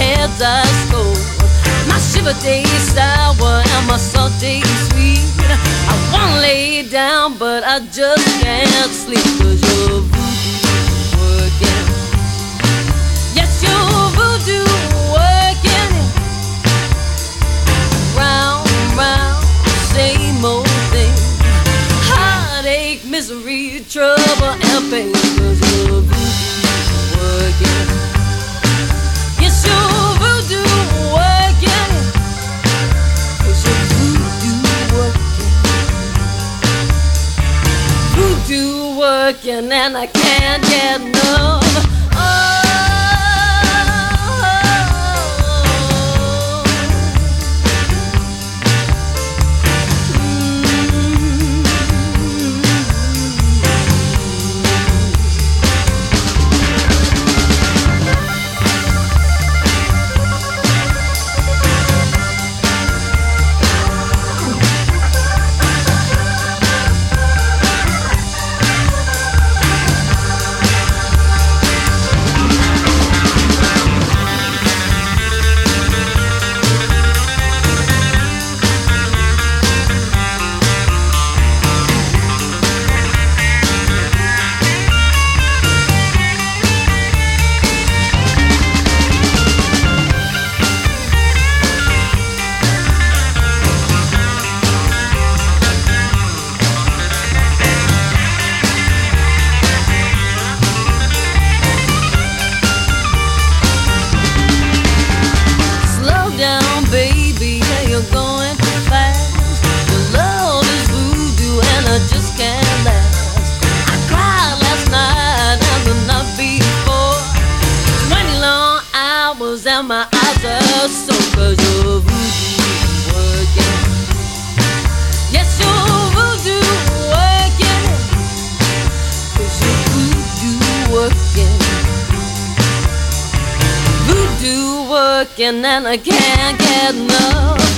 heads I score. My shiver tastes sour and my salt tastes sweet. I wanna lay down but I just can't sleep. 'Cause your voodoo working. Yes, your voodoo working. Round, round, same old thing. Heartache, misery, trouble and pain. 'Cause your voodoo working. Yes, your voodoo working. 'Cause your voodoo working. Voodoo working and I can't get enough. And my eyes are so. 'Cause your voodoo working. Yes, your voodoo working. 'Cause your voodoo working. Voodoo working and I can't get enough.